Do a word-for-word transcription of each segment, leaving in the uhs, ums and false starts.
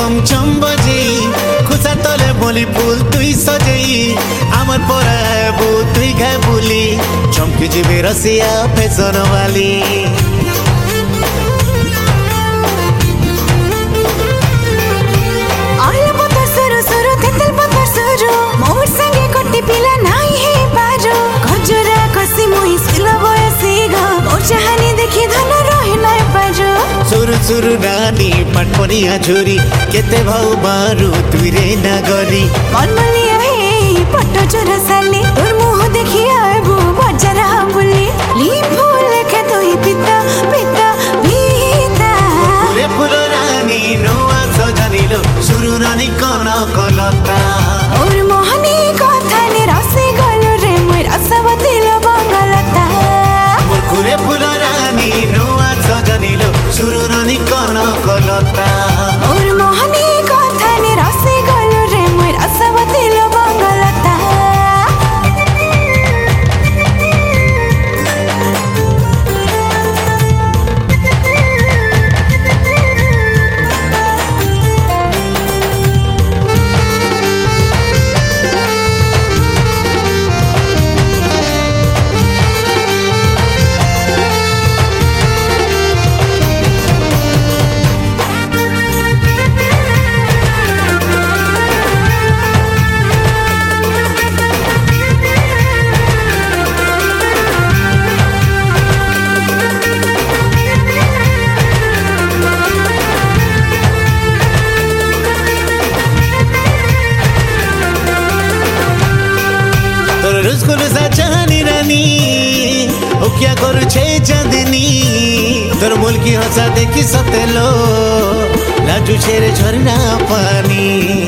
छम छम बजेई खुसा तले बोली फूल तुई सजेई आमर पराबू तुई घाय बुली चमकी जीवे रसिया फैशन वाली सुरु सुरु रानी पटपनिया झुरी केते भाउ मारू तुई रे नगरी मनमलिया हे पट्टो चोरा साली तोर मुह देखी आबू बजार बुली ली फूल के तोई पिता पिता पिता फुले फुल रानी नुआ सजानिलो सुरु रानी कन कलता और मोहनी कथा ने रसे गलो रे मोर रसवती लो बंगलता मोर फुले फुल रानी नुआ सजानिलो सुरु रानी कन कलता और मोहनी कथा ने रसे गलो रे मोर रसवती लो बंगलता रुस्कुल सा चाहनी रानी ओ क्या करू छे चांदनी तोर मुल्की हंसा देखी सतेलो लाजू छेरे झरना पानी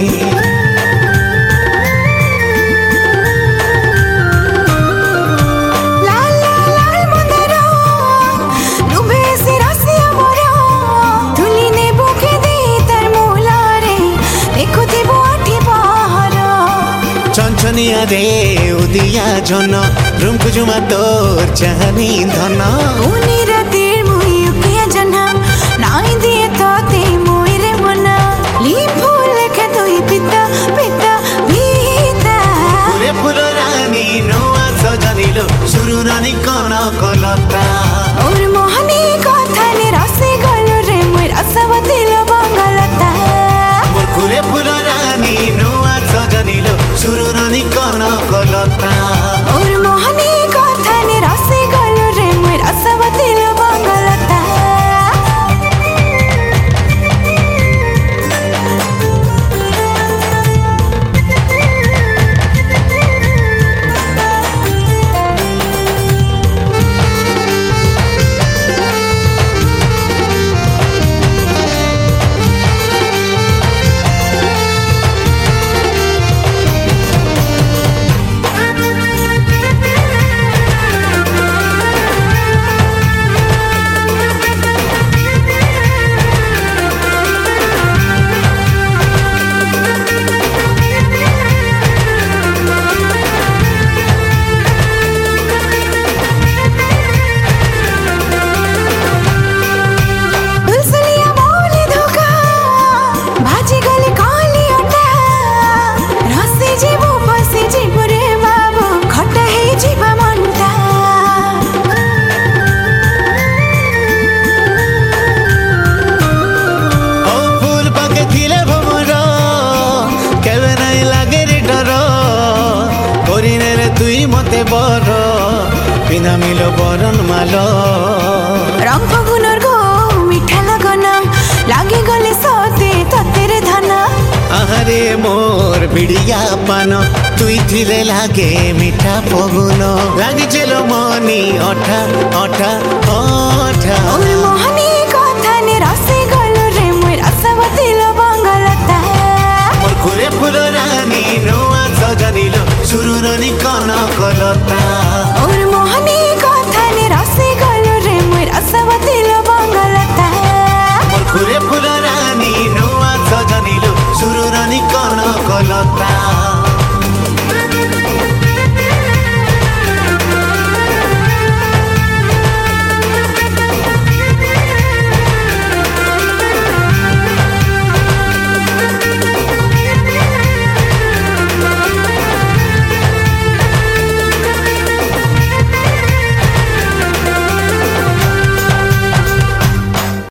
छनिया रे उदिया जन रूम कुजुमा तोर चाहनी धन उनी रातिर मुई उकिया जना नाई दिए तोते मुई रे मना ली फूल के तोई पिता पिता पिता फुले फुल रानी नुआ सजानिलो सुरु रानी कन कलता और मोहनी कथा ने रसे गलो रे मोर रसवती लो बंगलता मोर फुले फुल रानी नुआ सजानिलो सुरु रानी कन कलता और मोहनी कथा ने रसे गलो रे मोर रसवती लो बंगलता तुई मते बर बिना मिलो बरन मालो रंग फगुनर गो मिठा लगन लागे गले सते ततेरे धन आहारे मोर बिड़िया पान तुई थिले लागे मिठा फगुन लागे चलो मनी अठा अठा अठा और मोहनी कथा ने रसे गलो रे मोर रसवती लो बंगलता मोर फुले फुल रानी नुआ सजानिलो सुरु रानी कन कलता।